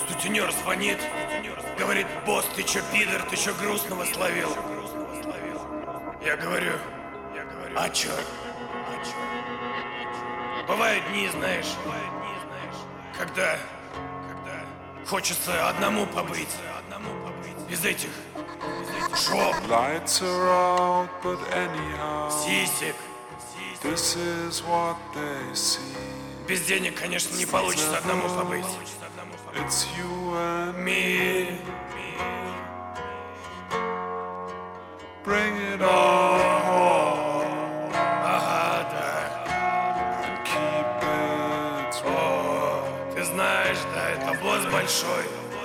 Сутенер звонит, говорит: босс, ты чё, пидор, ты чё грустного словил? Я говорю: а чё? Бывают дни, знаешь, когда хочется одному побыть, без этих жоп, Lights are out, but anyhow, сисек. this is what they see. Без денег, конечно, не получится одному побыть. It's you and Ми. bring it on Ага, да. and keep it warm. О, ты знаешь, да, это босс большой.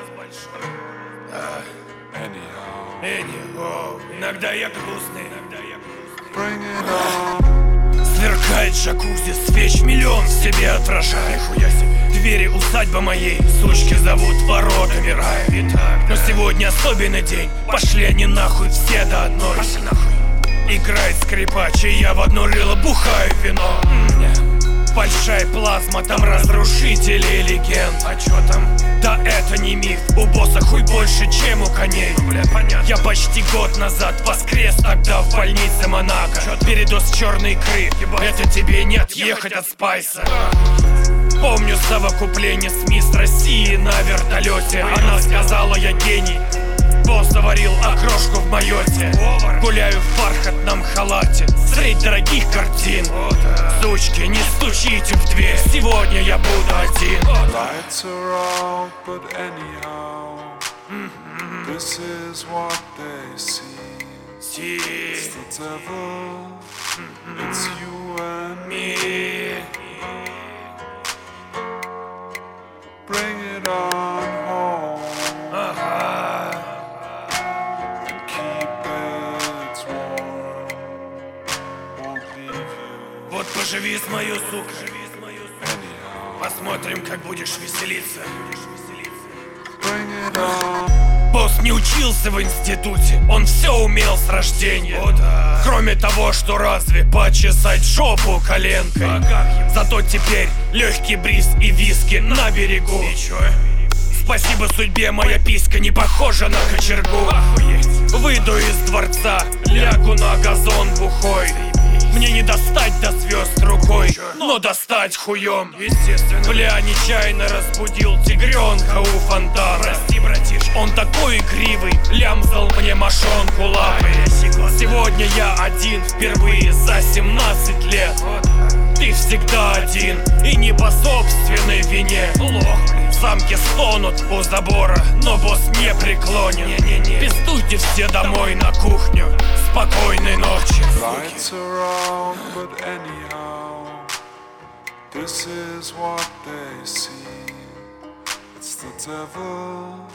Anyhow, Иногда я грустный. bring it on. Сверкает джакузи, свеч миллион в себе отражает. Нихуя себе. Двери усадьбы моей, сучки зовут воротами рая. Но сегодня особенный день, пошли они нахуй все до одной. Играет скрипач, и я в одно рыло бухаю вино. Большая плазма, там разрушители и легенд. А чё там? Да это не миф, у босса хуй больше, чем у коней. Бля, понятно. Я почти год назад воскрес тогда в больнице Монако. Передоз черной икры, это тебе не отъехать от спайса. Помню совокупление с мисс России на вертолете. Она сказала: я гений. Босс заварил окрошку в майоте. Гуляю в бархатном халате средь дорогих картин. Сучки, не стучите в дверь, сегодня я буду один. Lights are out, but anyhow, this is what they see. It's the devil, it's you and me. Bring it on home and keep it warm. Won't leave you Вот поживи с мою сука, anyhow. посмотрим, как будешь веселиться. Bring it on. Босс не учился в институте, он все умел с рождения. Кроме того, что разве почесать жопу коленкой. Зато теперь легкий бриз и виски на берегу. Спасибо судьбе, моя писька не похожа на кочергу. Выйду из дворца, лягу на газон бухой. Мне не достать до звезд рукой, но достать хуем. Естественно. Бля, нечаянно разбудил тигренка у фонтана. Прости, братиш. Он такой игривый, лямзал мне мошонку лапой. Сегодня я один, впервые за 17 лет. Ты всегда один, и не по собственной вине. Самки стонут у забора, но босс не преклонен. Пиздуйте все домой на кухню. Спокойной ночи. Lights are out, but anyhow, this is what they see. It's the devil,